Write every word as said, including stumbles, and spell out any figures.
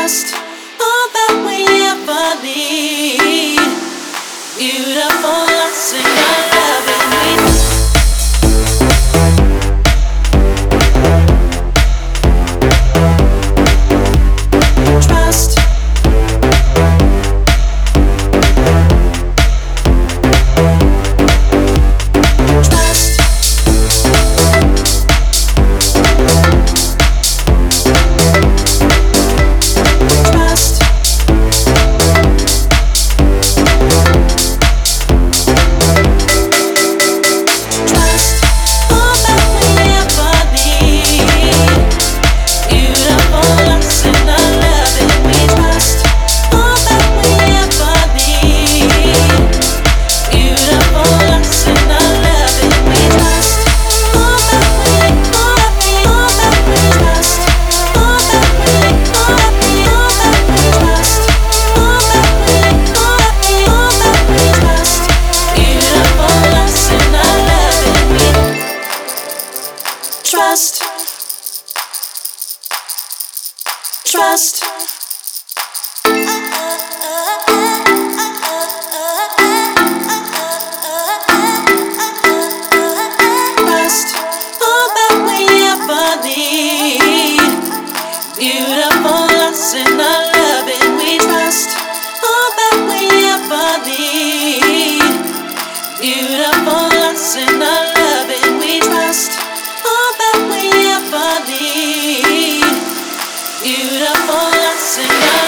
trust, all that we ever need. Beautiful, I sing our love and trust. Trust, trust, trust, all that we ever need. Beautiful, us in our love, and we trust all that we ever need. Beautiful, us in our love, and we trust all that we ever need. Beautiful, us in our